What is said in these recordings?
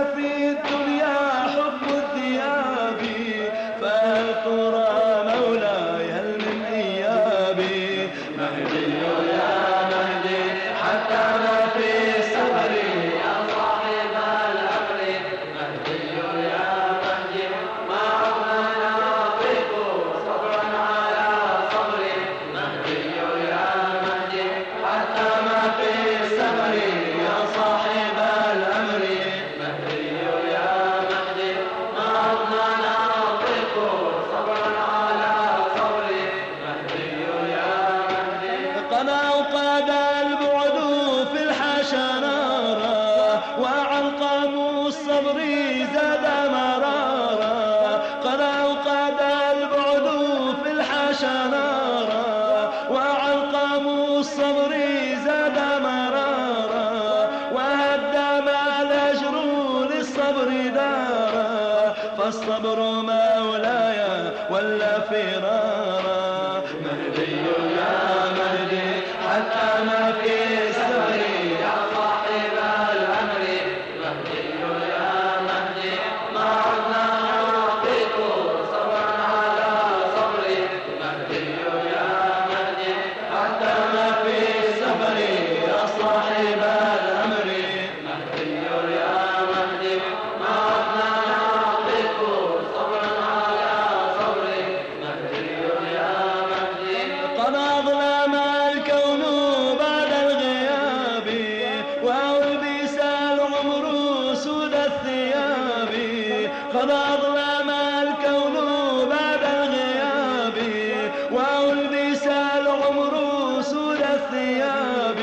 في الدنيا حكم الذئاب، فهل ترى مولاي هل من إيابي؟ مهدي يا مهدي حتى ما في السفر يا صاحب الأمر، مهدي يا مهدي ما عدنا نطيق صبرا على صبري، مهدي يا مهدي حتى ما في السفر يا صاحب الأمر، مهدي يا مهدي ما عدنا نطيق صبرا على صبري، مهدي يا مهدي. قد أوقد البعد في الحاشا نارا، وعلقم الصبر زاد مرارا، قد أوقد البعد في الحاشا نارا، وعلقم الصبر زاد مرارا، وهدم الأجر للصبر دارا، فالصبر مولاي ولا فرارا، مهدي يا مهدي حتى ما في السفر يا صاحب الأمر، مهدي يا مهدي ما عدنا نطيق صبرا على صبري، مهدي يا مهدي حتى ما في السفر يا صاحب الأمر، مهدي يا مهدي ما عدنا نطيق صبرا على صبري، مهدي يا مهدي. قد أظلم الكون بعد الغياب، وألبس العمر سود الثياب، قد أظلم الكون بعد الغياب، وألبس العمر سود الثياب،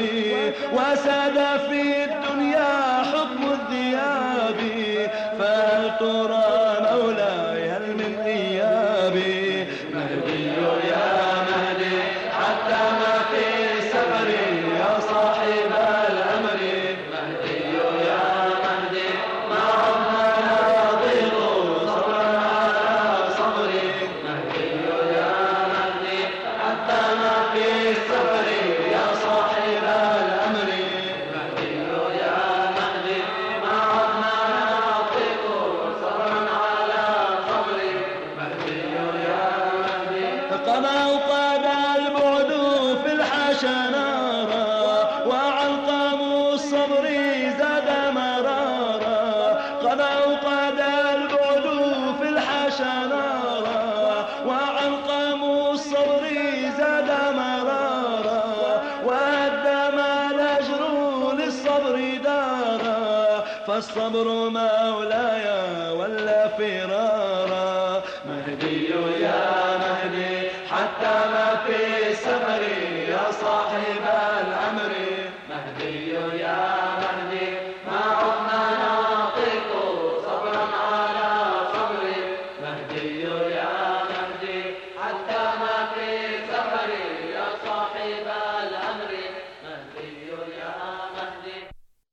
وساد في الدنيا حكم الذئاب، فهل ترى مولاي هل من إيابي؟ مهدي يا مهدي حتى ما في السفر يا صاحب الأمر، مهدي يا مهدي ما عدنا نضيق صبرا على صبري، مهدي يا مهدي حتى ما في السفر يا صاحب الأمر، مهدي يا مهدي ما عدنا نضيق صبرا على صبري، مهدي يا مهدي. قد أوقد البعد في الحاشا نارا، وعلقم الصبر زاد مرارا، قد أوقد البعد في الحاشا نارا، وعلقم الصبر زاد مرارا، وهدم الأجر للصبر دارا، فالصبر مولاي ولا فرارا، مهدي يا مهدي حتى ما في السفر يا صاحب الأمر، مهدي يا مهدي ما عدنا نطيق صبرا على صبري، مهدي يا مهدي حتى ما في السفر يا صاحب الأمر، مهدي يا مهدي.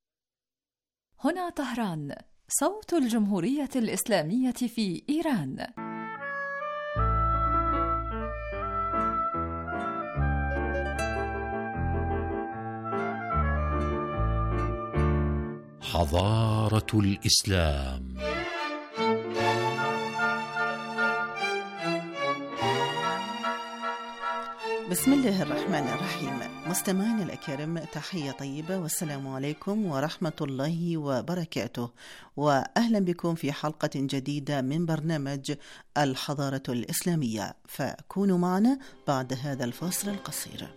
هنا طهران، صوت الجمهورية الإسلامية في إيران. حضارة الإسلام. بسم الله الرحمن الرحيم. مستمعينا الأكارم، تحية طيبة والسلام عليكم ورحمة الله وبركاته، وأهلا بكم في حلقة جديدة من برنامج الحضارة الإسلامية، فكونوا معنا بعد هذا الفاصل القصير.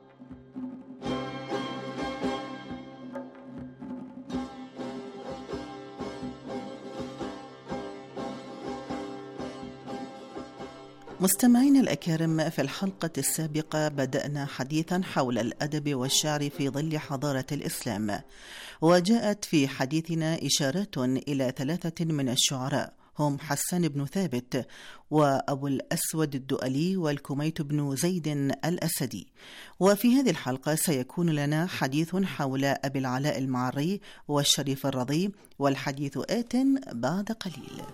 مستمعينا الأكارم، في الحلقة السابقة بدأنا حديثا حول الأدب والشعر في ظل حضارة الإسلام، وجاءت في حديثنا إشارات إلى ثلاثة من الشعراء هم حسان بن ثابت وأبو الأسود الدؤلي والكميت بن زيد الأسدي. وفي هذه الحلقة سيكون لنا حديث حول أبي العلاء المعري والشريف الرضي، والحديث آت بعد قليل.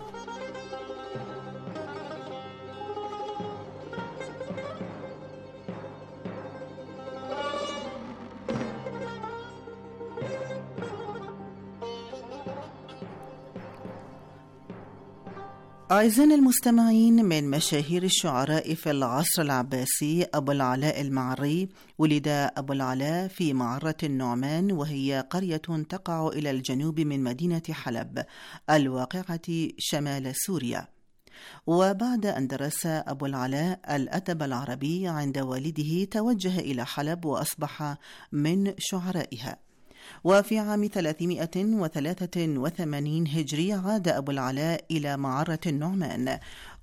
أعزائنا المستمعين، من مشاهير الشعراء في العصر العباسي أبو العلاء المعري. ولد أبو العلاء في معرة النعمان، وهي قرية تقع إلى الجنوب من مدينة حلب الواقعة شمال سوريا. وبعد أن درس أبو العلاء الأدب العربي عند والده توجه إلى حلب وأصبح من شعرائها. وفي عام 383 هجري عاد أبو العلاء إلى معرة النعمان،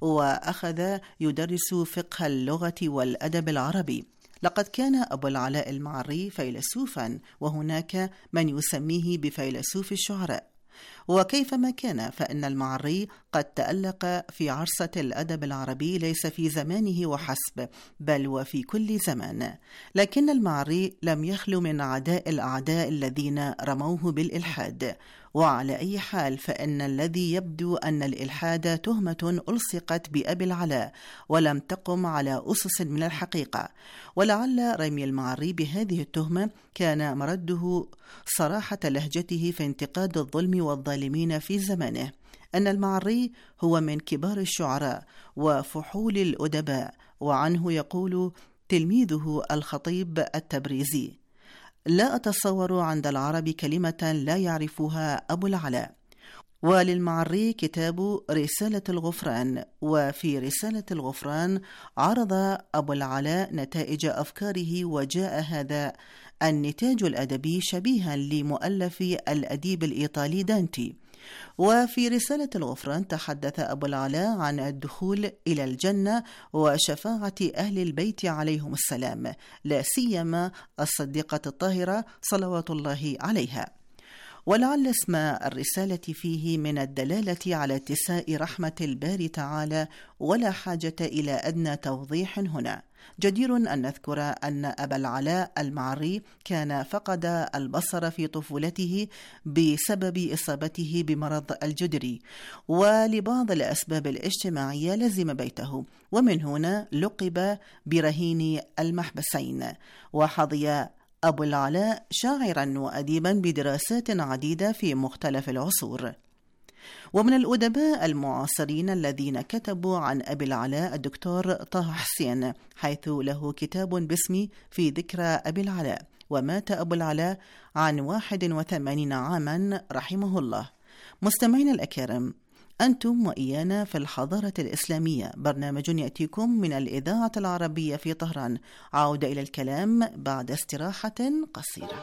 وأخذ يدرس فقه اللغة والأدب العربي. لقد كان أبو العلاء المعري فيلسوفا، وهناك من يسميه بفيلسوف الشعراء. وكيفما كان، فإن المعري قد تألق في عرصة الأدب العربي ليس في زمانه وحسب، بل وفي كل زمان. لكن المعري لم يخلو من عداء الأعداء الذين رموه بالإلحاد. وعلى أي حال، فإن الذي يبدو أن الإلحاد تهمة ألصقت بأبي العلاء ولم تقم على أسس من الحقيقة. ولعل رمي المعري بهذه التهمة كان مرده صراحة لهجته في انتقاد الظلم والظالمين في زمانه. أن المعري هو من كبار الشعراء وفحول الأدباء، وعنه يقول تلميذه الخطيب التبريزي: لا أتصور عند العرب كلمة لا يعرفها أبو العلاء. وللمعري كتاب رسالة الغفران، وفي رسالة الغفران عرض أبو العلاء نتائج أفكاره، وجاء هذا النتاج الأدبي شبيها لمؤلف الأديب الإيطالي دانتي. وفي رسالة الغفران تحدث أبو العلاء عن الدخول إلى الجنة وشفاعة أهل البيت عليهم السلام، لا سيما الصديقة الطاهرة صلوات الله عليها. ولعل اسم الرسالة فيه من الدلالة على اتساء رحمة الباري تعالى، ولا حاجة إلى أدنى توضيح هنا. جدير أن نذكر أن أبا العلاء المعري كان فقد البصر في طفولته بسبب إصابته بمرض الجدري، ولبعض الأسباب الاجتماعية لزم بيته، ومن هنا لقب برهين المحبسين. وحظي أبو العلاء شاعرا وأديبا بدراسات عديدة في مختلف العصور. ومن الأدباء المعاصرين الذين كتبوا عن أبي العلاء الدكتور طه حسين، حيث له كتاب باسم في ذكرى أبي العلاء. ومات أبو العلاء عن 81 عاما رحمه الله. مستمعين الأكارم، أنتم وإيانا في الحضارة الإسلامية، برنامج يأتيكم من الإذاعة العربية في طهران. عودة إلى الكلام بعد استراحة قصيرة.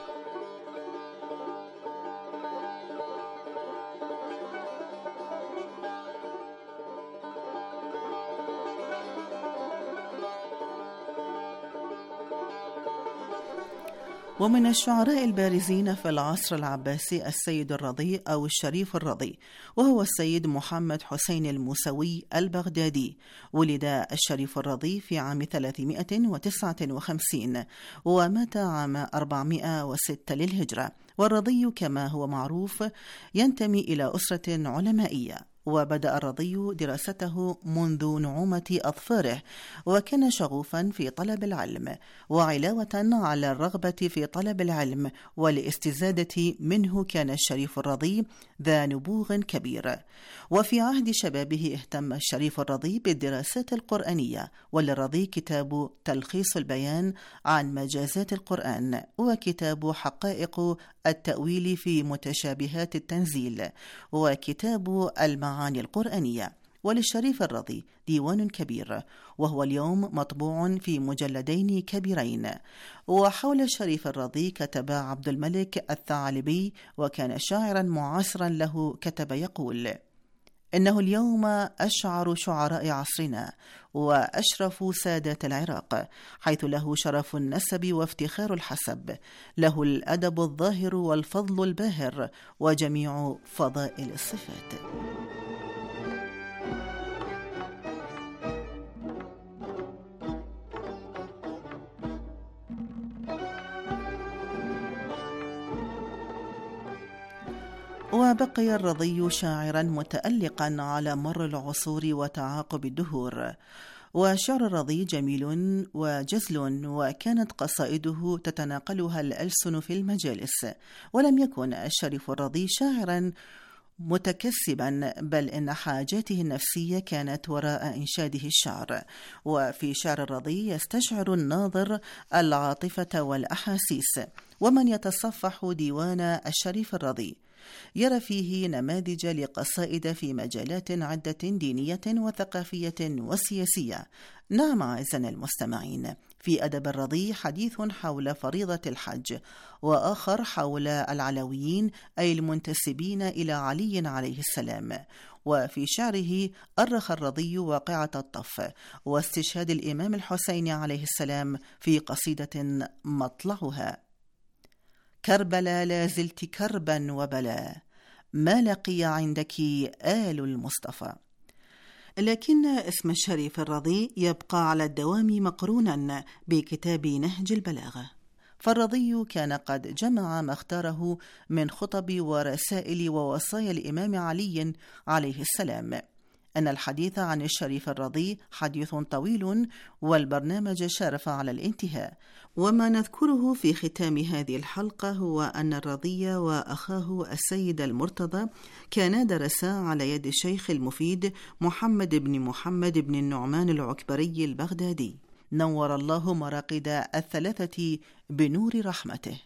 ومن الشعراء البارزين في العصر العباسي السيد الرضي أو الشريف الرضي، وهو السيد محمد حسين الموسوي البغدادي. ولد الشريف الرضي في عام 359 ومات عام 406 للهجرة. والرضي كما هو معروف ينتمي إلى أسرة علمائية، وبدأ الرضي دراسته منذ نعومة أظفاره، وكان شغوفا في طلب العلم. وعلاوة على الرغبة في طلب العلم والاستزادة منه، كان الشريف الرضي ذا نبوغ كبير. وفي عهد شبابه اهتم الشريف الرضي بالدراسات القرآنية، وللرضي كتاب تلخيص البيان عن مجازات القرآن، وكتاب حقائق التأويل في متشابهات التنزيل، وكتاب المعاني القرآنية. وللشريف الرضي ديوان كبير، وهو اليوم مطبوع في مجلدين كبيرين. وحول الشريف الرضي كتب عبد الملك الثعلبي، وكان شاعرا معاصرا له، كتب يقول: إنه اليوم أشعر شعراء عصرنا وأشرف سادات العراق، حيث له شرف النسب وافتخار الحسب، له الأدب الظاهر والفضل الباهر وجميع فضائل الصفات. وبقي الرضي شاعرا متألقا على مر العصور وتعاقب الدهور. وشعر الرضي جميل وجزل، وكانت قصائده تتناقلها الألسن في المجالس. ولم يكن الشريف الرضي شاعرا متكسبا، بل إن حاجاته النفسية كانت وراء إنشاده الشعر. وفي شعر الرضي يستشعر الناظر العاطفة والأحاسيس. ومن يتصفح ديوان الشريف الرضي يرى فيه نماذج لقصائد في مجالات عدة دينية وثقافية وسياسية. نعم أعزائنا المستمعين، في أدب الرضي حديث حول فريضة الحج، وآخر حول العلويين أي المنتسبين إلى علي عليه السلام. وفي شعره أرخ الرضي واقعة الطف واستشهاد الإمام الحسين عليه السلام في قصيدة مطلعها: كربلا لا زلت كربا وبلا، ما لقي عندك آل المصطفى. لكن اسم الشريف الرضي يبقى على الدوام مقرونا بكتاب نهج البلاغة، فالرضي كان قد جمع ما اختاره من خطب ورسائل ووصايا الإمام علي عليه السلام. أن الحديث عن الشريف الرضي حديث طويل، والبرنامج شارف على الانتهاء. وما نذكره في ختام هذه الحلقة هو أن الرضي وأخاه السيد المرتضى كانا درسا على يد الشيخ المفيد محمد بن النعمان العكبري البغدادي، نور الله مراقد الثلاثة بنور رحمته.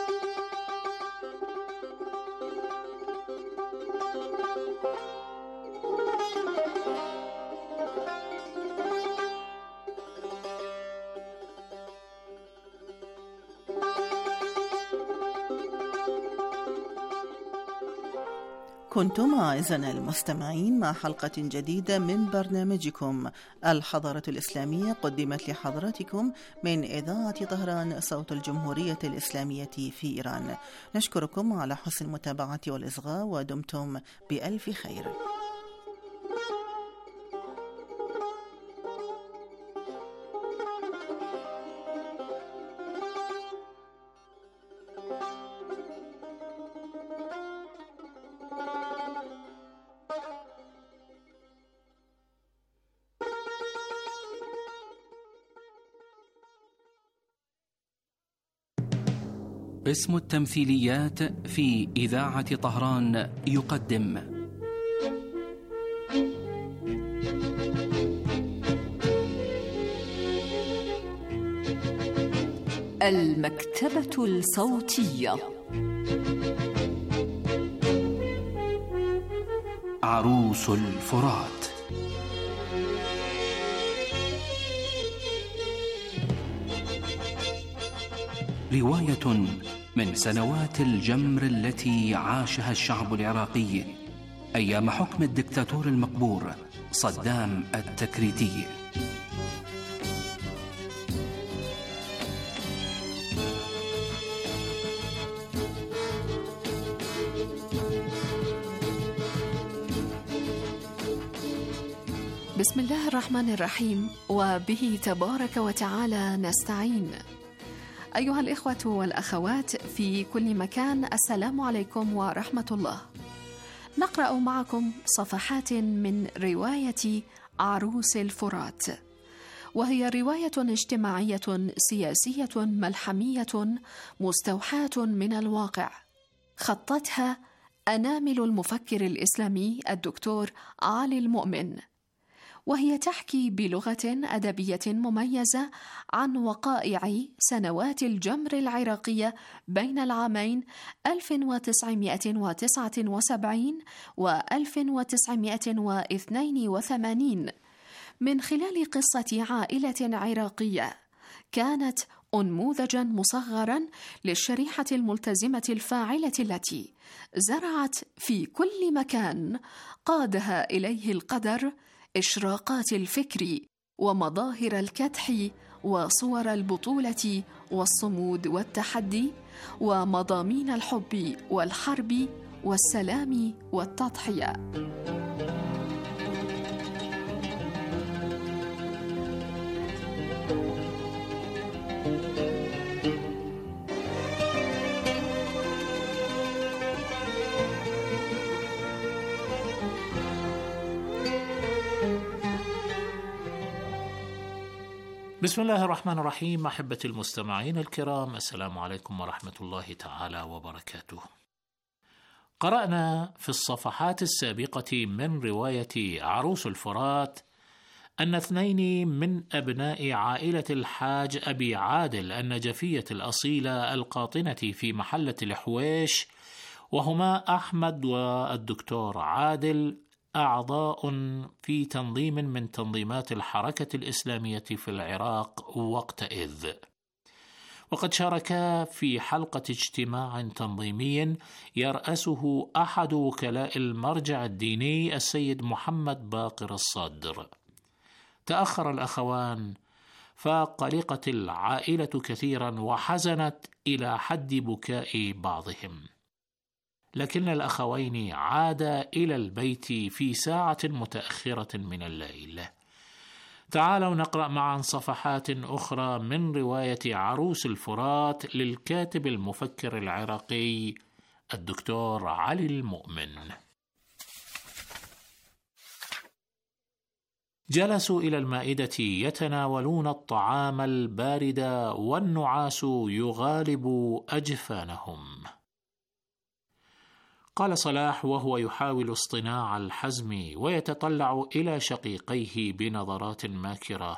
كنتم أعزائنا المستمعين مع حلقة جديدة من برنامجكم الحضارة الإسلامية، قدمت لحضراتكم من إذاعة طهران صوت الجمهورية الإسلامية في إيران. نشكركم على حسن المتابعة والإصغاء، ودمتم بألف خير. اسم التمثيليات في إذاعة طهران يقدم المكتبة الصوتية. عروس الفرات. رواية من سنوات الجمر التي عاشها الشعب العراقي أيام حكم الدكتاتور المقبور صدام التكريتي. بسم الله الرحمن الرحيم، وبه تبارك وتعالى نستعين. أيها الإخوة والأخوات في كل مكان، السلام عليكم ورحمة الله. نقرأ معكم صفحات من رواية عروس الفرات، وهي رواية اجتماعية سياسية ملحمية مستوحاة من الواقع، خطتها أنامل المفكر الإسلامي الدكتور علي المؤمن، وهي تحكي بلغة أدبية مميزة عن وقائع سنوات الجمر العراقية بين العامين 1979 و 1982 من خلال قصة عائلة عراقية كانت أنموذجاً مصغراً للشريحة الملتزمة الفاعلة التي زرعت في كل مكان قادها إليه القدر إشراقات الفكر ومظاهر الكدح وصور البطولة والصمود والتحدي ومضامين الحب والحرب والسلام والتضحية. بسم الله الرحمن الرحيم. أحبتي المستمعين الكرام، السلام عليكم ورحمة الله تعالى وبركاته. قرأنا في الصفحات السابقة من رواية عروس الفرات أن 2 من أبناء عائلة الحاج أبي عادل النجفية الأصيلة القاطنة في محلة الحويش، وهما أحمد والدكتور عادل، أعضاء في تنظيم من تنظيمات الحركة الإسلامية في العراق وقتئذ، وقد شاركا في حلقة اجتماع تنظيمي يرأسه أحد وكلاء المرجع الديني السيد محمد باقر الصدر. تأخر الأخوان فقلقت العائلة كثيرا وحزنت إلى حد بكاء بعضهم، لكن الأخوين عادا إلى البيت في ساعة متأخرة من الليل. تعالوا نقرأ معا صفحات أخرى من رواية عروس الفرات للكاتب المفكر العراقي الدكتور علي المؤمن. جلسوا إلى المائدة يتناولون الطعام البارد والنعاس يغالب أجفانهم. قال صلاح وهو يحاول اصطناع الحزم ويتطلع إلى شقيقيه بنظرات ماكرة: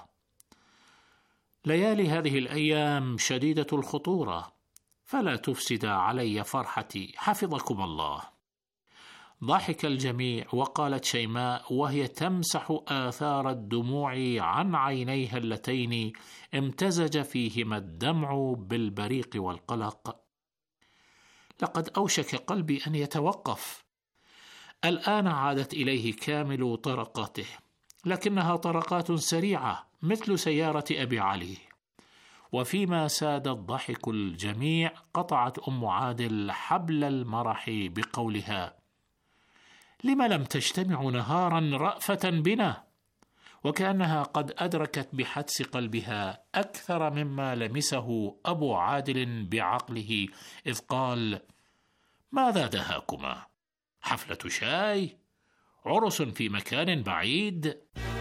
ليالي هذه الأيام شديدة الخطورة، فلا تفسد علي فرحتي حفظكم الله. ضحك الجميع، وقالت شيماء وهي تمسح آثار الدموع عن عينيها اللتين امتزج فيهما الدمع بالبريق والقلق: لقد أوشك قلبي أن يتوقف. الآن عادت إليه كامل طرقاته، لكنها طرقات سريعة مثل سيارة أبي علي. وفيما ساد الضحك الجميع قطعت أم عادل حبل المرح بقولها: لم لم تجتمعوا نهارا رأفة بنا؟ وكأنها قد أدركت بحدس قلبها أكثر مما لمسه أبو عادل بعقله، إذ قال: ماذا دهاكما؟ حفلة شاي؟ عرس في مكان بعيد؟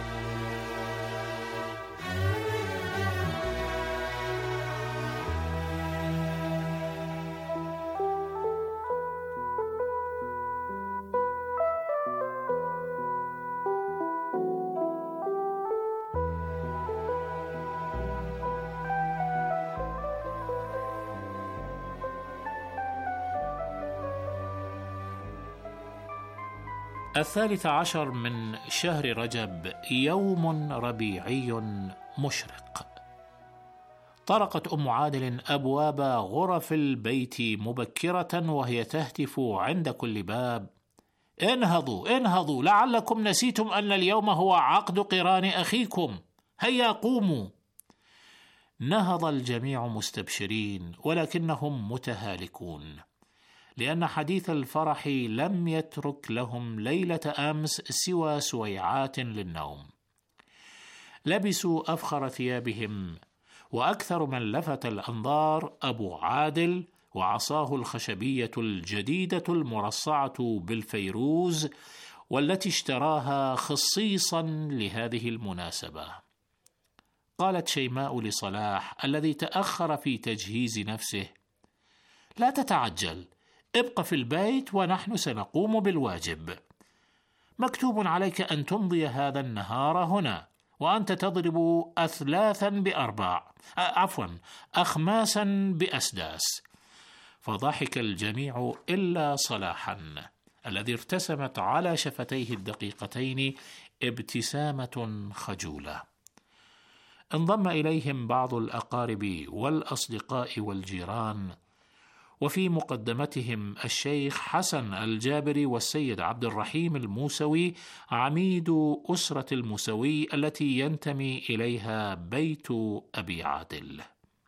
ال13 من شهر رجب، يوم ربيعي مشرق. طرقت أم عادل أبواب غرف البيت مبكرة وهي تهتف عند كل باب: انهضوا انهضوا، لعلكم نسيتم أن اليوم هو عقد قران أخيكم، هيا قوموا. نهض الجميع مستبشرين، ولكنهم متهالكون، لأن حديث الفرح لم يترك لهم ليلة أمس سوى سويعات للنوم. لبسوا أفخر ثيابهم، وأكثر من لفت الأنظار أبو عادل وعصاه الخشبية الجديدة المرصعة بالفيروز، والتي اشتراها خصيصا لهذه المناسبة. قالت شيماء لصلاح الذي تأخر في تجهيز نفسه: لا تتعجل، ابق في البيت ونحن سنقوم بالواجب. مكتوب عليك أن تمضي هذا النهار هنا، وأنت تضرب أخماسا بأسداس. فضحك الجميع إلا صلاحا الذي ارتسمت على شفتيه الدقيقتين ابتسامة خجولة. انضم إليهم بعض الأقارب والأصدقاء والجيران، وفي مقدمتهم الشيخ حسن الجابري والسيد عبد الرحيم الموسوي عميد أسرة الموسوي التي ينتمي إليها بيت أبي عادل.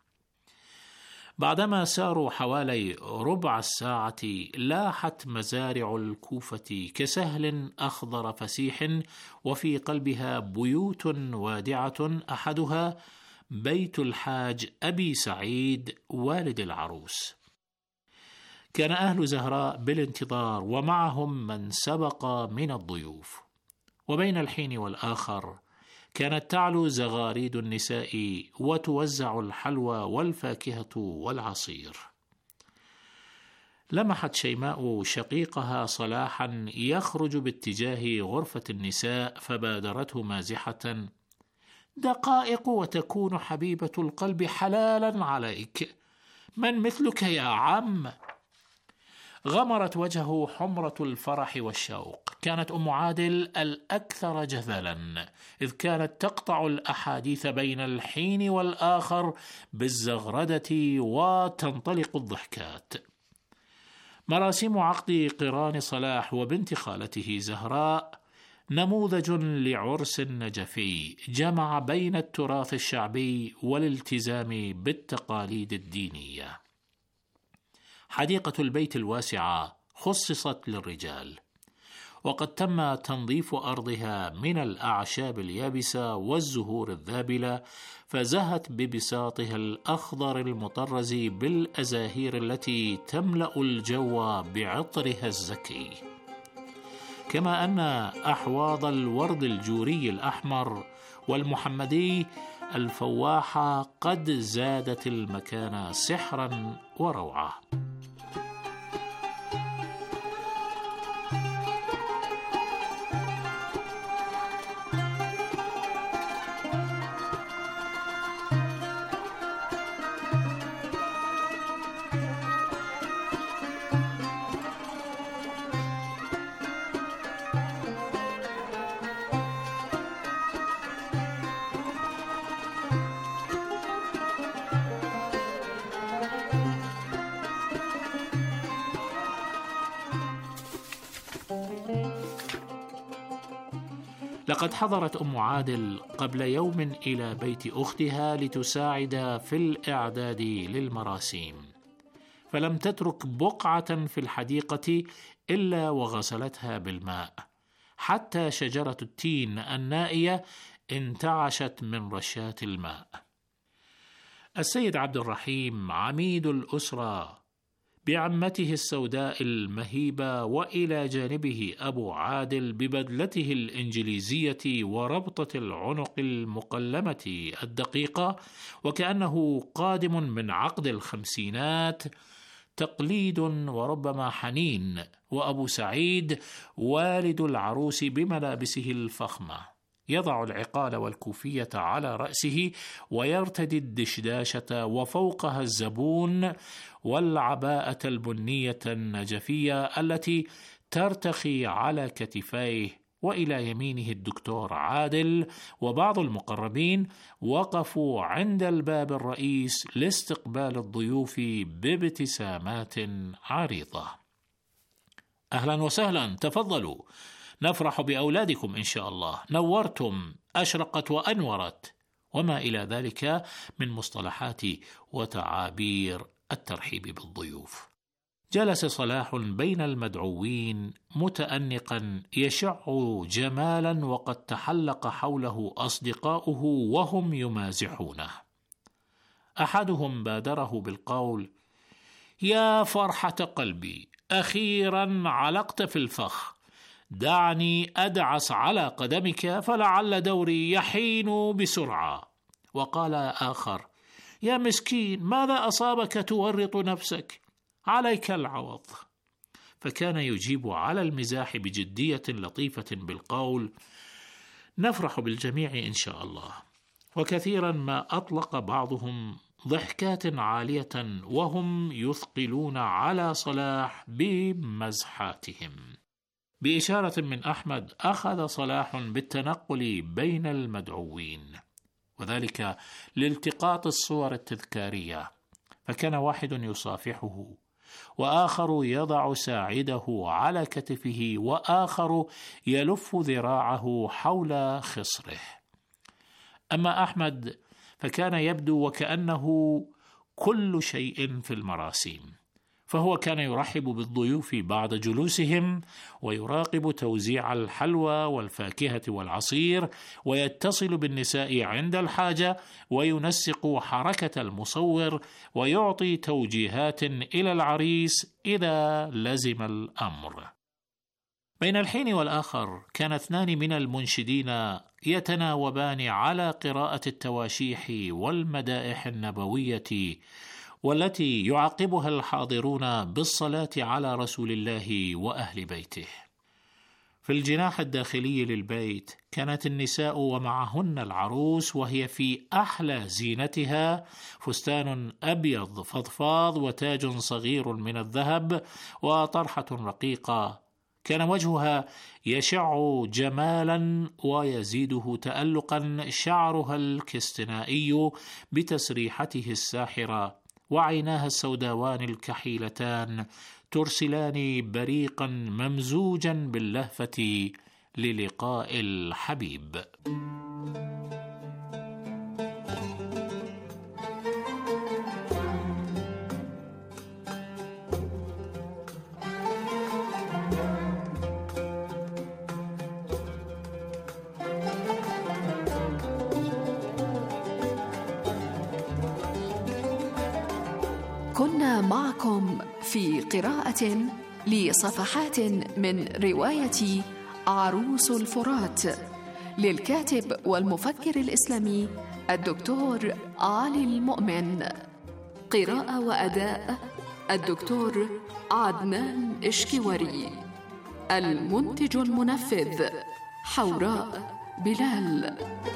بعدما ساروا حوالي ربع الساعة لاحت مزارع الكوفة كسهل أخضر فسيح، وفي قلبها بيوت وادعة، أحدها بيت الحاج أبي سعيد والد العروس. كان أهل زهراء بالانتظار، ومعهم من سبق من الضيوف. وبين الحين والآخر كانت تعلو زغاريد النساء وتوزع الحلوى والفاكهة والعصير. لمحت شيماء شقيقها صلاحا يخرج باتجاه غرفة النساء، فبادرته مازحة: دقائق وتكون حبيبة القلب حلالا عليك، من مثلك يا عم؟ غمرت وجهه حمرة الفرح والشوق. كانت أم عادل الأكثر جذلا، إذ كانت تقطع الأحاديث بين الحين والآخر بالزغردة وتنطلق الضحكات. مراسم عقد قران صلاح وبنت خالته زهراء نموذج لعرس نجفي جمع بين التراث الشعبي والالتزام بالتقاليد الدينية. حديقة البيت الواسعة خصصت للرجال، وقد تم تنظيف أرضها من الأعشاب اليابسة والزهور الذابلة، فزهت ببساطها الأخضر المطرز بالأزاهير التي تملأ الجو بعطرها الزكي، كما أن أحواض الورد الجوري الأحمر والمحمدي الفواحة قد زادت المكان سحرا وروعة. لقد حضرت أم عادل قبل يوم إلى بيت أختها لتساعد في الإعداد للمراسيم، فلم تترك بقعة في الحديقة إلا وغسلتها بالماء، حتى شجرة التين النائية انتعشت من رشات الماء. السيد عبد الرحيم عميد الأسرة بعمته السوداء المهيبة، وإلى جانبه أبو عادل ببدلته الإنجليزية وربطة العنق المقلمة الدقيقة، وكأنه قادم من عقد الخمسينات، تقليد وربما حنين، وأبو سعيد والد العروس بملابسه الفخمة يضع العقال والكوفية على رأسه ويرتدي الدشداشة وفوقها الزبون والعباءة البنية النجفية التي ترتخي على كتفيه، وإلى يمينه الدكتور عادل وبعض المقربين وقفوا عند الباب الرئيس لاستقبال الضيوف بابتسامات عريضة. أهلا وسهلا، تفضلوا، نفرح بأولادكم إن شاء الله، نورتم، أشرقت وأنورت، وما إلى ذلك من مصطلحات وتعابير الترحيب بالضيوف. جلس صلاح بين المدعوين متأنقا يشع جمالا، وقد تحلق حوله أصدقاؤه وهم يمازحونه. أحدهم بادره بالقول: يا فرحة قلبي، أخيرا علقت في الفخ، دعني أدعس على قدمك فلعل دوري يحين بسرعة. وقال آخر: يا مسكين، ماذا أصابك تورط نفسك؟ عليك العوض. فكان يجيب على المزاح بجدية لطيفة بالقول: نفرح بالجميع إن شاء الله. وكثيرا ما أطلق بعضهم ضحكات عالية وهم يثقلون على صلاح بمزحاتهم. بإشارة من أحمد أخذ صلاح بالتنقل بين المدعوين، وذلك لالتقاط الصور التذكارية، فكان واحد يصافحه، وآخر يضع ساعده على كتفه، وآخر يلف ذراعه حول خصره. أما أحمد فكان يبدو وكأنه كل شيء في المراسيم، فهو كان يرحب بالضيوف بعد جلوسهم، ويراقب توزيع الحلوى والفاكهة والعصير، ويتصل بالنساء عند الحاجة، وينسق حركة المصور، ويعطي توجيهات إلى العريس إذا لزم الأمر. بين الحين والآخر كان اثنان من المنشدين يتناوبان على قراءة التواشيح والمدائح النبوية، والتي يعقبها الحاضرون بالصلاة على رسول الله وأهل بيته. في الجناح الداخلي للبيت كانت النساء ومعهن العروس وهي في أحلى زينتها، فستان أبيض فضفاض وتاج صغير من الذهب وطرحة رقيقة، كان وجهها يشع جمالا ويزيده تألقا شعرها الكستنائي بتسريحته الساحرة، وعيناها السوداوان الكحيلتان ترسلان بريقا ممزوجا باللهفة للقاء الحبيب. كنا معكم في قراءة لصفحات من رواية عروس الفرات للكاتب والمفكر الإسلامي الدكتور علي المؤمن. قراءة وأداء الدكتور عدنان إشكواري. المنتج المنفذ حوراء بلال.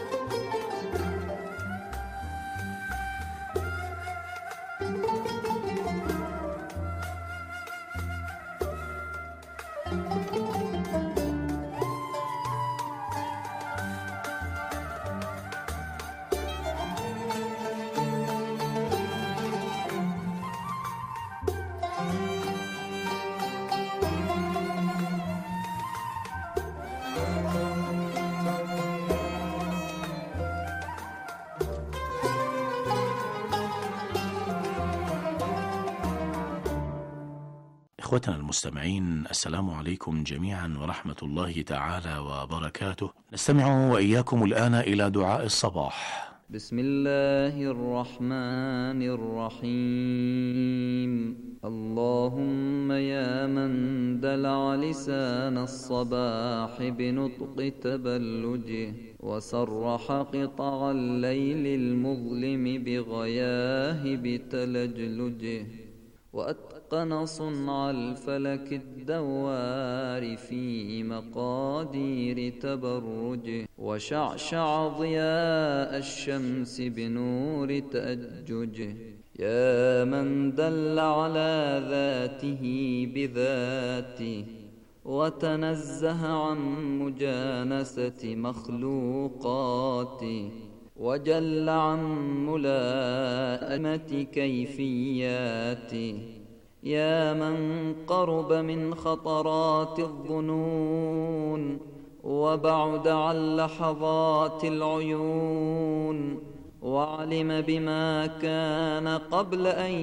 إخوتنا المستمعين، السلام عليكم جميعا ورحمة الله تعالى وبركاته. نستمع وإياكم الآن إلى دعاء الصباح. بسم الله الرحمن الرحيم. اللهم يا من دلع لسان الصباح بنطق تبلجه، وسرح قطع الليل المظلم بغياهب تلجلجه، وأتقن صنع الفلك الدوار في مقادير تبرجه، وشعشع ضياء الشمس بنور تأججه. يا من دل على ذاته بذاته، وتنزه عن مجانسة مخلوقاته، وجل عن ملائمة كيفياته. يا من قرب من خطرات الظنون، وبعد عن لحظات العيون، وعلم بما كان قبل أن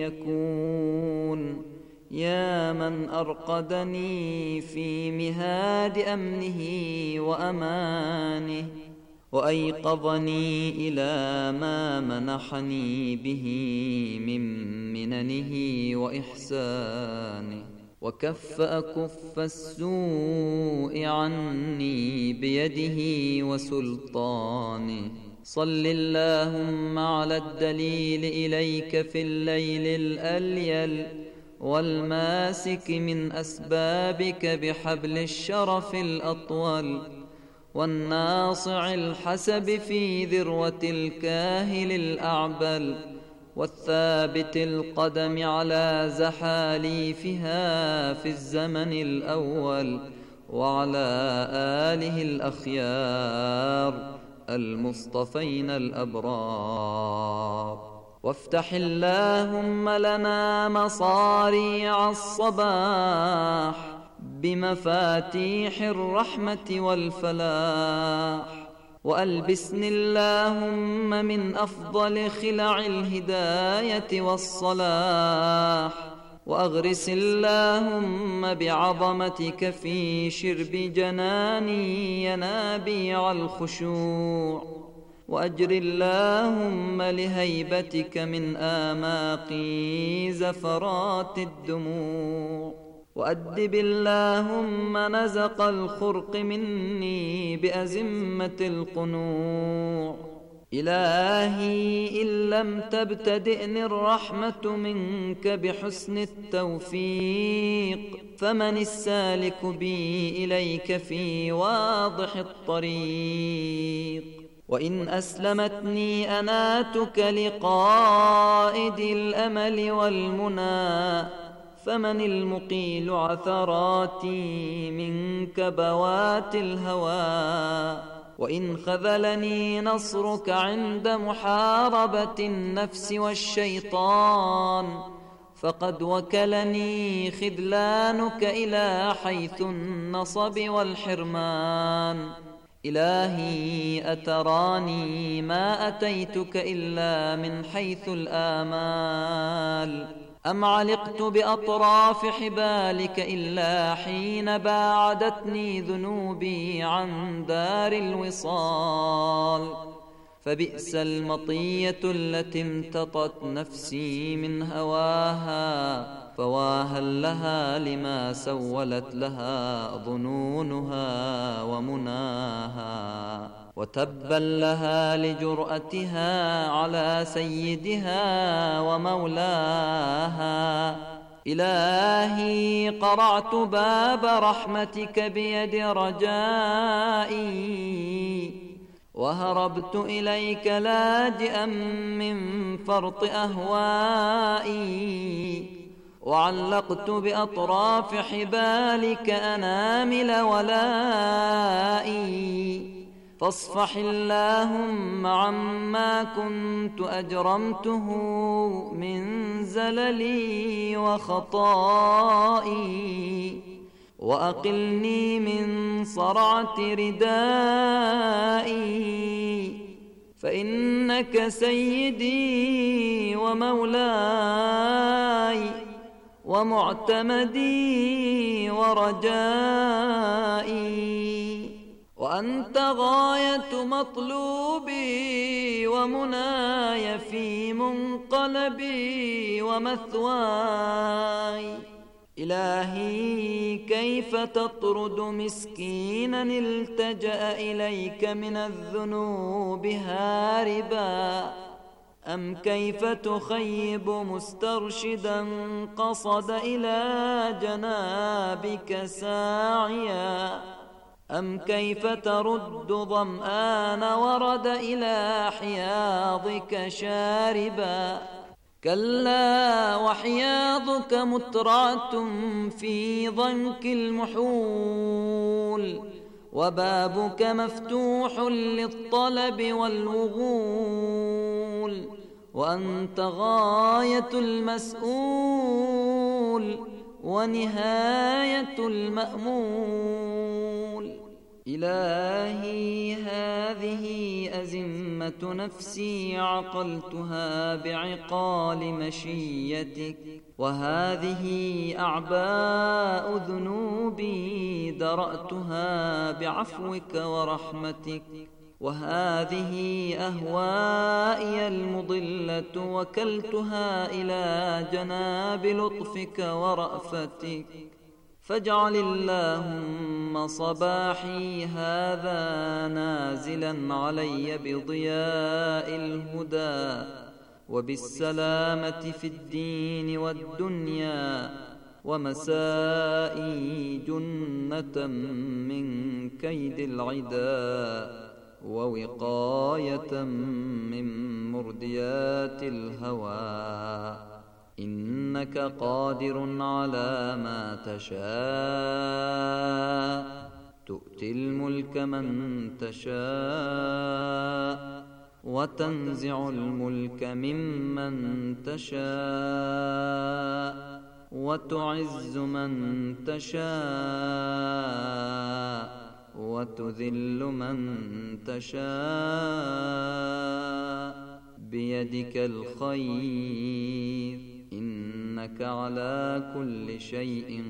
يكون. يا من أرقدني في مهاد أمنه وأمانه، وأيقظني إلى ما منحني به من مننه وإحسانه، وكف أكف السوء عني بيده وسلطانه. صل اللهم على الدليل إليك في الليل الأليل، والماسك من أسبابك بحبل الشرف الأطول، والناصع الحسب في ذروة الكاهل الأعبل، والثابت القدم على زحاليفها في الزمن الأول، وعلى آله الأخيار المصطفين الأبرار. وافتح اللهم لنا مصاريع الصباح بمفاتيح الرحمة والفلاح، وألبسني اللهم من أفضل خلع الهداية والصلاح، وأغرس اللهم بعظمتك في شرب جناني ينابيع الخشوع، وأجر اللهم لهيبتك من آماقي زفرات الدموع، وأدب اللهم نزق الخرق مني بأزمة القنوع، إلهي إن لم تبتدئني الرحمة منك بحسن التوفيق، فمن السالك بي إليك في واضح الطريق؟ وإن أسلمتني أناتك لقائد الأمل والمنى، فمن المقيل عثراتي منك بوات الهوى؟ وإن خذلني نصرك عند محاربة النفس والشيطان، فقد وكلني خذلانك إلى حيث النصب والحرمان. إلهي أتراني ما أتيتك إلا من حيث الآمال، أم علقت بأطراف حبالك إلا حين باعدتني ذنوبي عن دار الوصال؟ فبئس المطية التي امتطت نفسي من هواها، فواهل لها لما سولت لها ظنونها ومناها، وتبا لها لجرأتها على سيدها ومولاها. إلهي قرعت باب رحمتك بيد رجائي، وهربت إليك لاجئا من فرط أهوائي، وعلقت بأطراف حبالك أنامل ولائي. فاصفح اللهم عما كنت أجرمته من زللي وخطائي، وأقلني من صرعة ردائي، فإنك سيدي ومولاي ومعتمدي ورجائي، وأنت غاية مطلوبي ومناي في منقلبي ومثواي. إلهي كيف تطرد مسكينا التجأ إليك من الذنوب هاربا، أم كيف تخيب مسترشدا قصد إلى جنابك ساعيا، أم كيف ترد ظمآن ورد إلى حياضك شاربا؟ كلا وحياضك مترعة في ضنك المحول، وبابك مفتوح للطلب والوغول، وأنت غاية المسؤول ونهاية المأمول. إلهي هذه أزمة نفسي عقلتها بعقال مشيتك، وهذه أعباء ذنوبي درأتها بعفوك ورحمتك، وهذه أهوائي المضلة وكلتها إلى جناب لطفك ورأفتك. فاجعل اللهم صباحي هذا نازلا علي بضياء الهدى وبالسلامة في الدين والدنيا، ومسائي جنة من كيد العدا، ووقاية من مرديات الهوى. إنك قادر على ما تشاء، تؤتي الملك من تشاء، وتنزع الملك ممن تشاء، وتعز من تشاء، وتذل من تشاء، بيدك الخير، إنك على كل شيء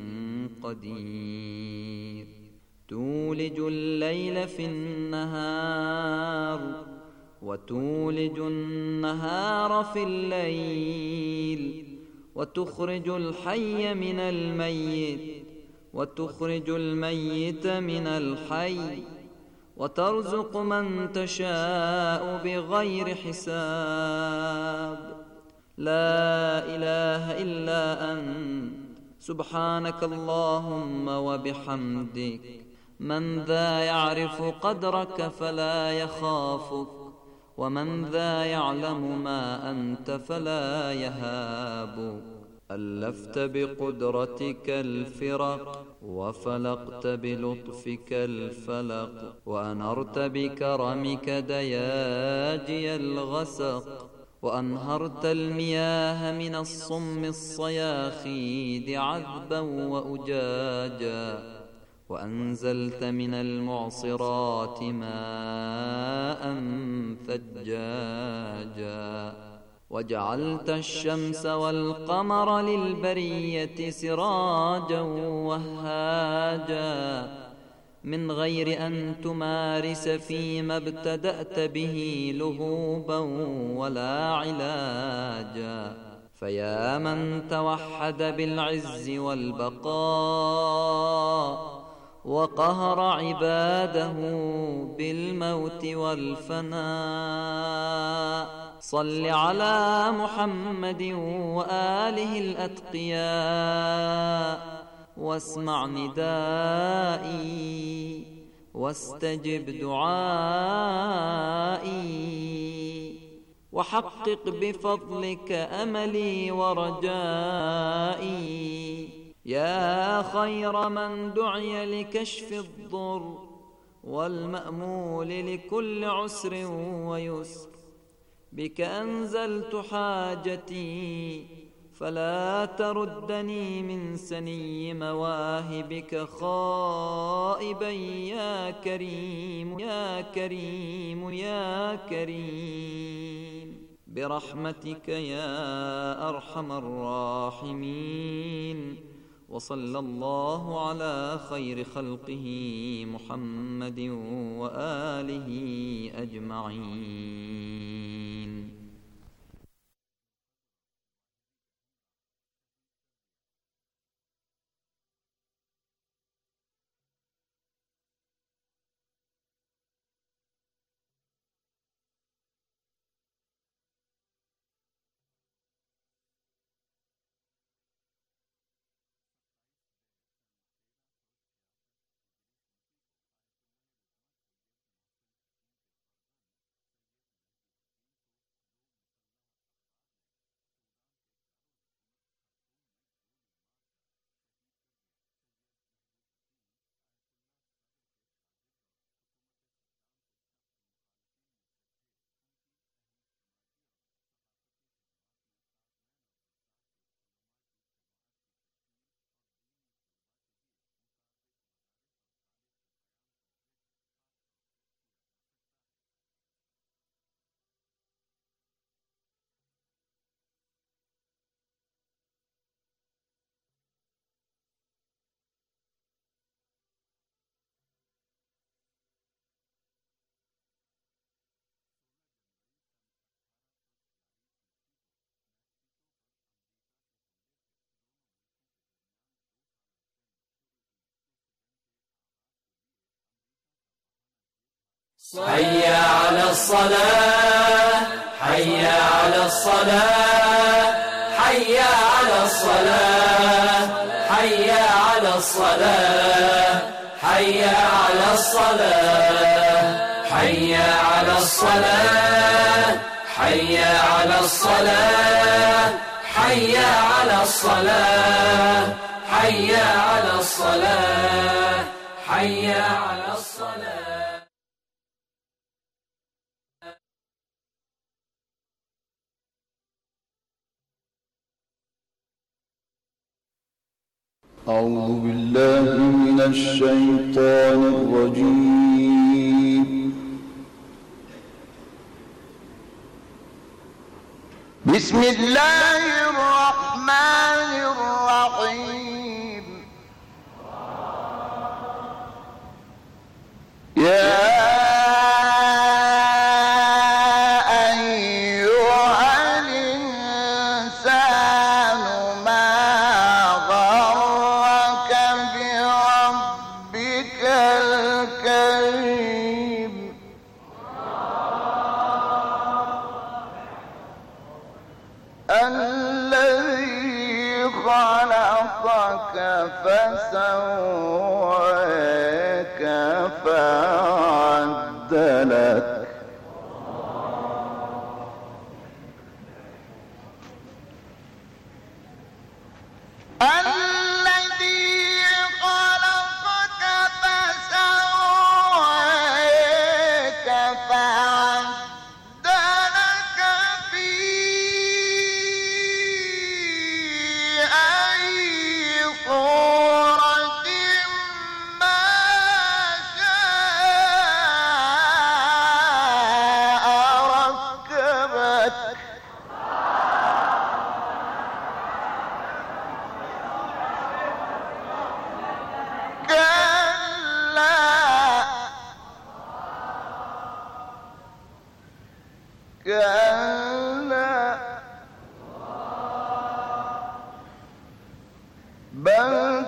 قدير. تولج الليل في النهار، وتولج النهار في الليل، وتخرج الحي من الميت، وتخرج الميت من الحي، وترزق من تشاء بغير حساب. لا إله إلا أنت سبحانك اللهم وبحمدك. من ذا يعرف قدرك فلا يخافك، ومن ذا يعلم ما أنت فلا يهابك. ألفت بقدرتك الفرق، وفلقت بلطفك الفلق، وأنرت بكرمك دياجي الغسق، وأنهرت المياه من الصم الصياخيد عذبا وأجاجا، وأنزلت من المعصرات ماء ثجاجا، وجعلت الشمس والقمر للبرية سراجا وهاجا، من غير أن تمارس فيما ابتدأت به لهوبا ولا علاجا. فيا من توحد بالعز والبقاء، وقهر عباده بالموت والفناء، صل على محمد وآله الأتقياء، واسمع ندائي واستجب دعائي، وحقق بفضلك أملي ورجائي. يا خير من دعي لكشف الضر، والمأمول لكل عسر ويسر، بك أنزلت حاجتي فلا تردني من سني مواهبك خائبا يا كريم يا كريم يا كريم، برحمتك يا أرحم الراحمين. وصلى الله على خير خلقه محمد وآله أجمعين. حي على الصلاة حي على الصلاة حي على الصلاة حي على الصلاة حي على الصلاة حي على الصلاة حي على الصلاة حي على الصلاة حي على الصلاة حي على الصلاة. أعوذ بالله من الشيطان الرجيم. بسم الله الرحمن الرحيم. يا الكريم فسواك فعدلك كلا بل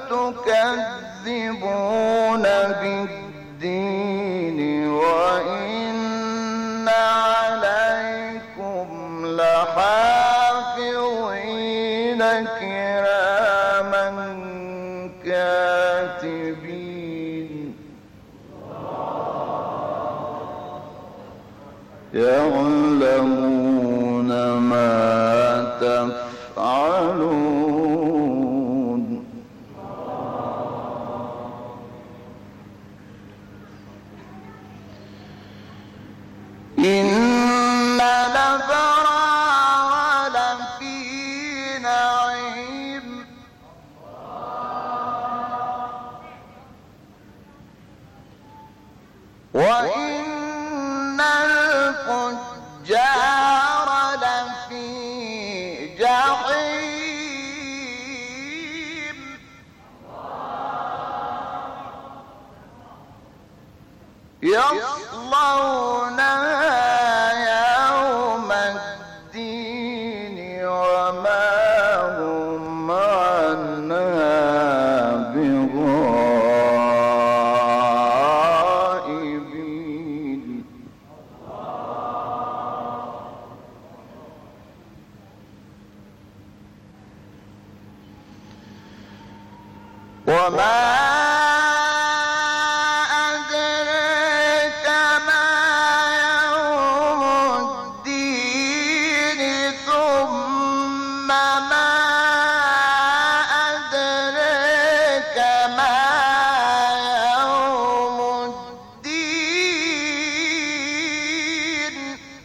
تكذبون بالدين وإن عليكم لحافظين كراما كاتبين يعلمون ما تفعلون إن الأبرار لفي نعيم وإن الفجار لفي جحيم يصلونها يوم الدين وما هم عنها بغائبين وما أدريك ما يوم الدين ثم ما أدريك ما يوم الدين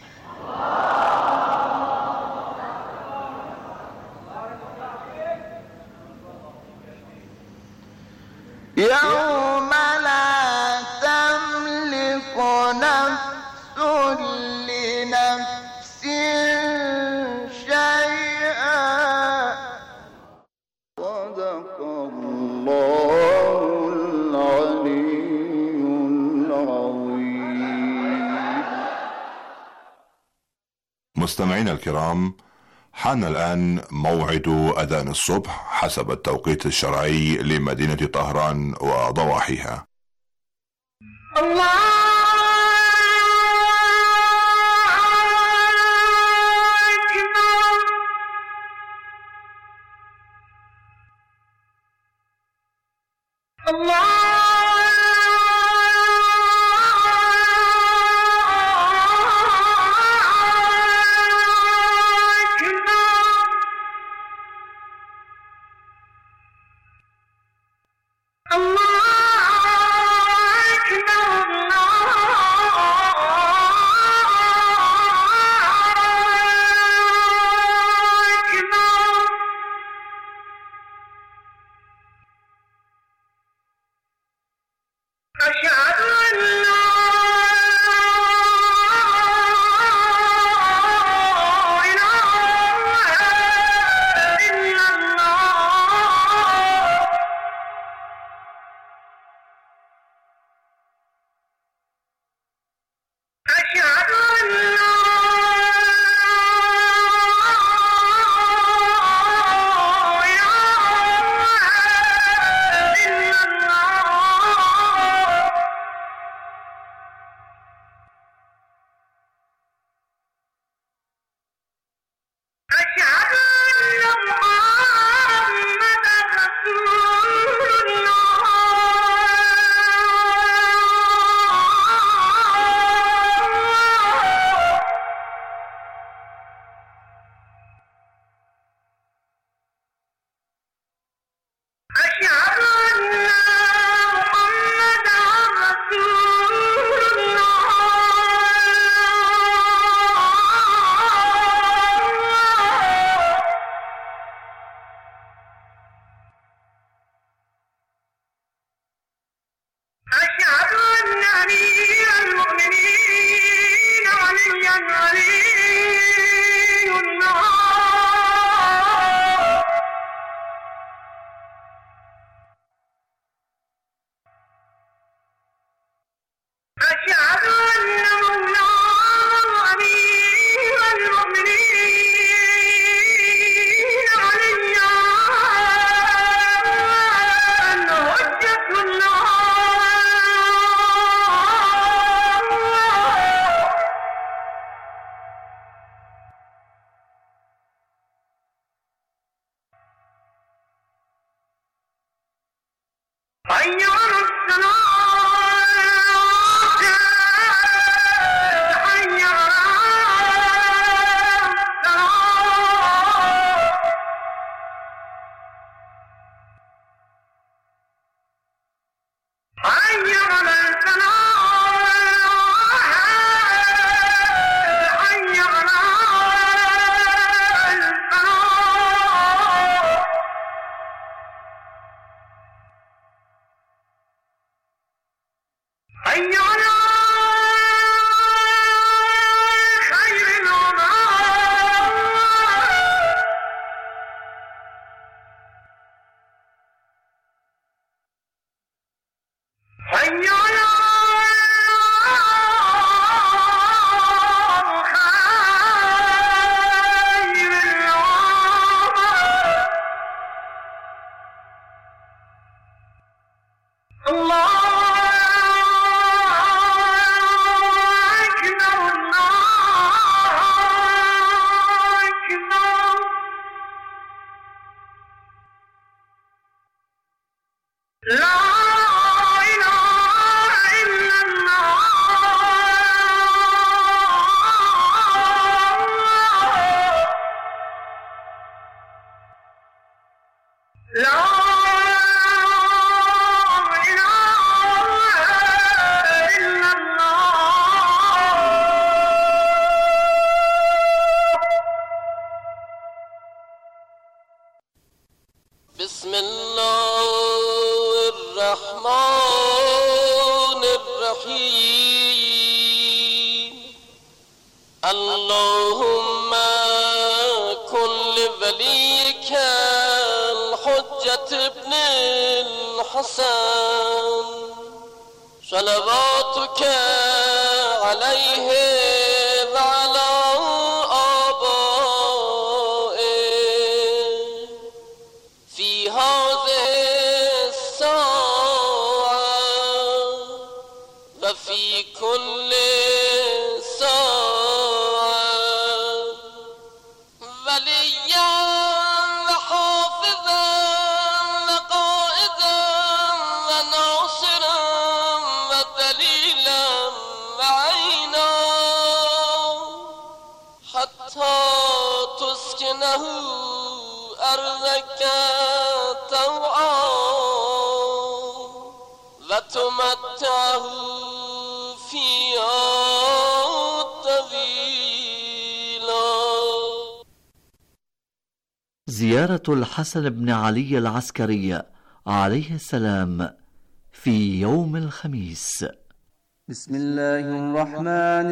يوم لا تملك نفس لنفس شيئا صدق الله العلي العظيم. مستمعينا الكرام، حان الآن موعد أذان الصبح حسب التوقيت الشرعي لمدينة طهران وضواحيها. الله أكبر. بسم الله الرحمن الرحيم. اللهم كن لوليك الحجة ابن الحسن صلواتك عليه وعلى آبائه في هذه الساعة وفي كل ساعة وليا وحافظا وقائدا وناصرا ودليلا وعينا حتى تسكنه أرضك طوعا وتمتعه فيها طويلا. زيارة الحسن بن علي العسكري عليه السلام في يوم الخميس. بسم الله الرحمن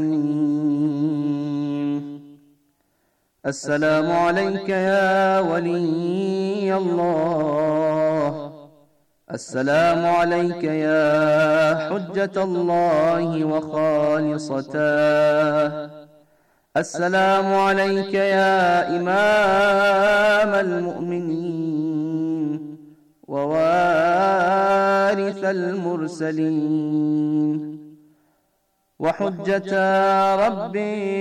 الرحيم. السلام عليك يا ولي الله، السلام عليك يا حجة الله وخالصته، السلام عليك يا إمام المؤمنين ووارث المرسلين وحجة رب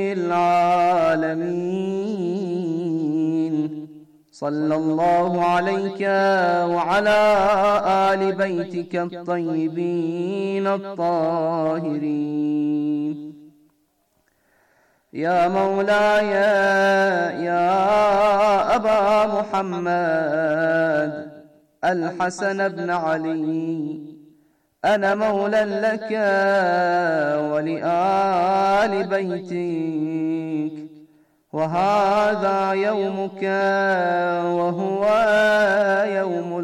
العالمين. صلى الله عليك وعلى آل بيتك الطيبين الطاهرين. يا مولاي يا أبا محمد الحسن بن علي، أنا مولى لك ولآل بيتك، وهذا يومك وهو يوم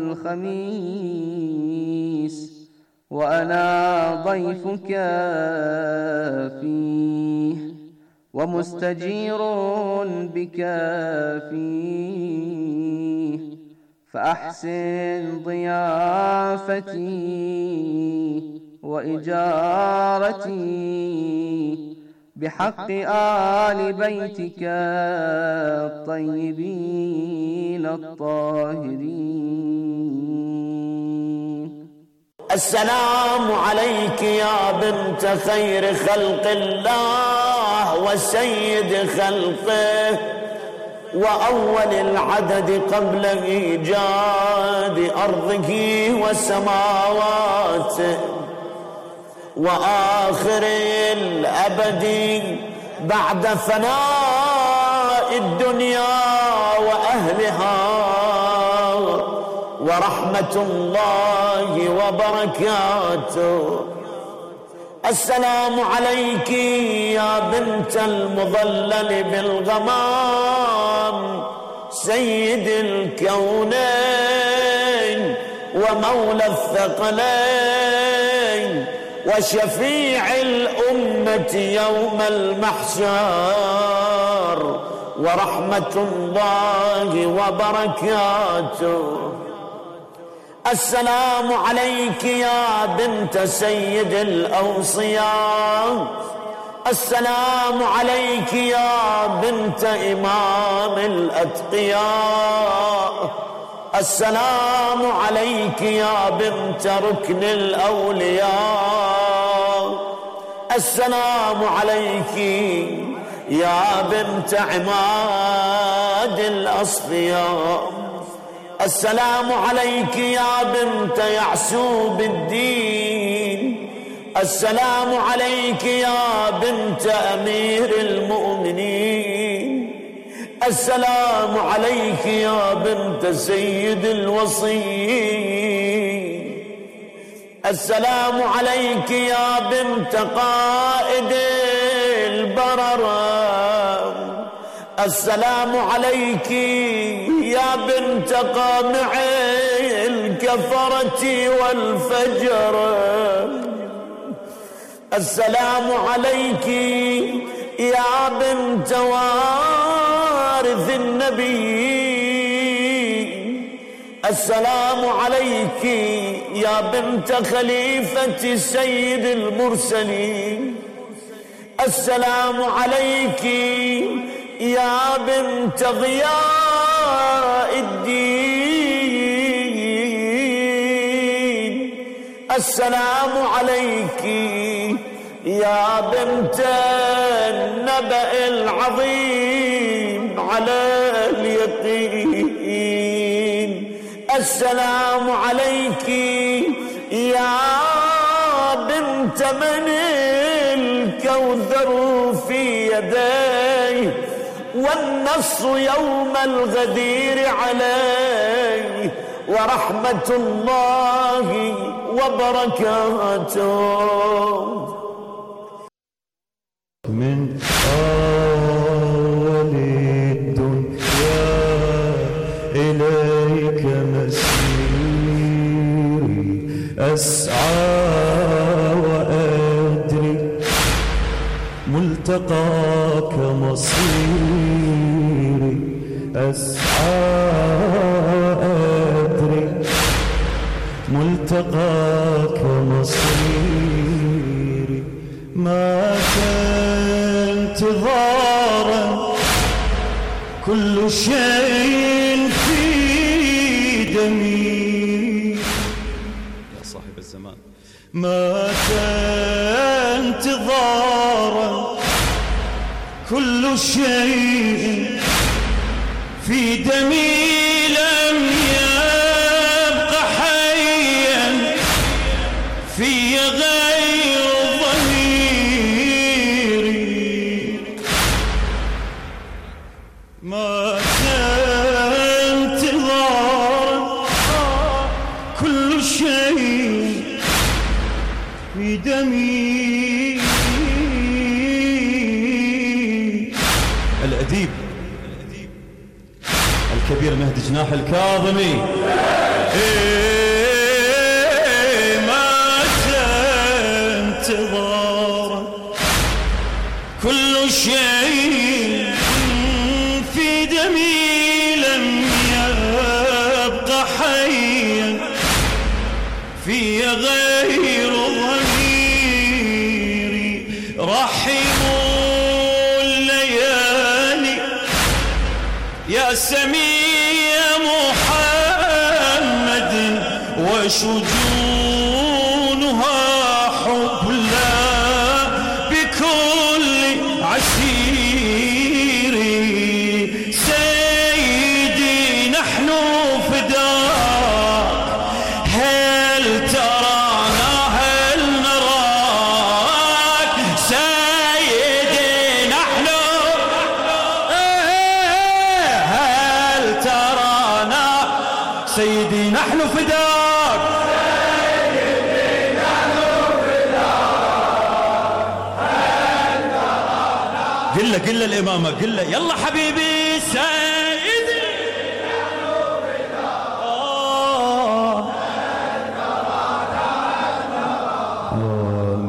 الخميس، وأنا ضيفك فيه ومستجير بك فيه، فأحسن ضيافتي وإجارتي بحق آل بيتك الطيبين الطاهرين. السلام عليك يا بنت خير خلق الله وسيد خلقه وأول العدد قبل إيجاد أرضه وسماواته، وآخر الأبد بعد فناء الدنيا وأهلها، ورحمة الله وبركاته. السلام عليك يا بنت المظلل بالغمام سيد الكونين ومولى الثقلين وشفيع الأمة يوم المحشر ورحمة الله وبركاته. السلام عليك يا بنت سيد الأوصياء، السلام عليك يا بنت إمام الأتقياء، السلام عليك يا بنت ركن الأولياء، السلام عليك يا بنت عماد الأصفياء، السلام عليك يا بنت يعسوب الدين، السلام عليك يا بنت أمير المؤمنين، السلام عليك يا بنت سيد الوصيين، السلام عليك يا بنت قائد البررة، السلام عليك يا بنت قامع الكفرة والفجرة، السلام عليك يا بنت وارث النبي، السلام عليك يا بنت خليفة سيد المرسلين، السلام عليك يا بنت ضياء الدين، السلام عليك يا بنت النبأ العظيم على اليقين، السلام عليك يا بنت من الكوثر في يديه والنص يوم الغدير عليه ورحمة الله وبركاته. من أول الدنيا إليك مسيري، أسعى وأدري ملتقاك مصيري، أسعى وأدري ملتقاك مصيري، ما انتظارا كل شيء في دمي يا صاحب الزمان، ما انتظارا كل شيء في دمي، لم يبق حيا في غير ضميري، ما انتظار كل شيء في دمي. الأديب الكبير مهدي جناح الكاظمي، ما انتظار كل شيء في دمي، لم يبق حيا في غير ضميري، رحموا الليالي يا سمي محمد، وشجونها حبلى بكل عسيري، سيدي نحن فداك، هل ترانا هل نراك، سيدي نحن هل ترانا، سيدي نحن فداك، سيدي نحن فداك، قل له الإمامة، قل له يلا حبيبي سيدي نحن فداك.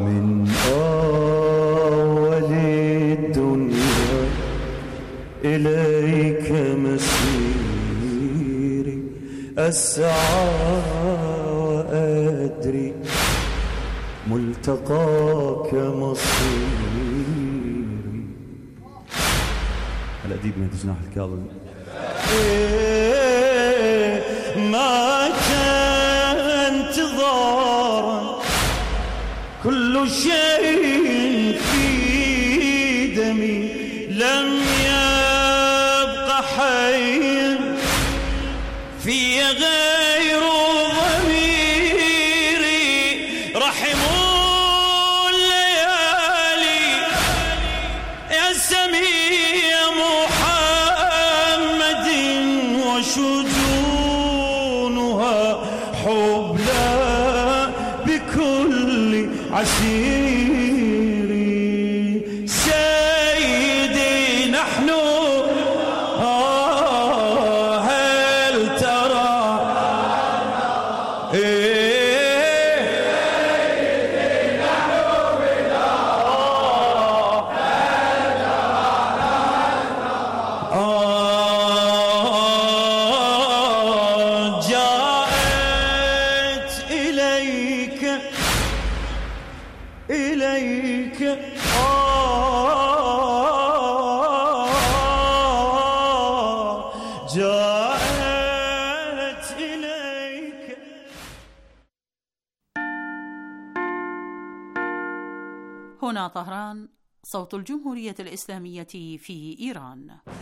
أسعى وأدري ملتقاك مصيري. الأديب من جناح الكاظم. ما كان انتظارا كل شيء في دمي، لم يبق حيا في غير ضميري. رحموا الليالي يا سميع محمد وشجونها حبلى بكل عسيري. سيدي نحن هل ترى جاءت إليك جاءت إليك. هنا طهران، صوت الجمهورية الإسلامية في إيران.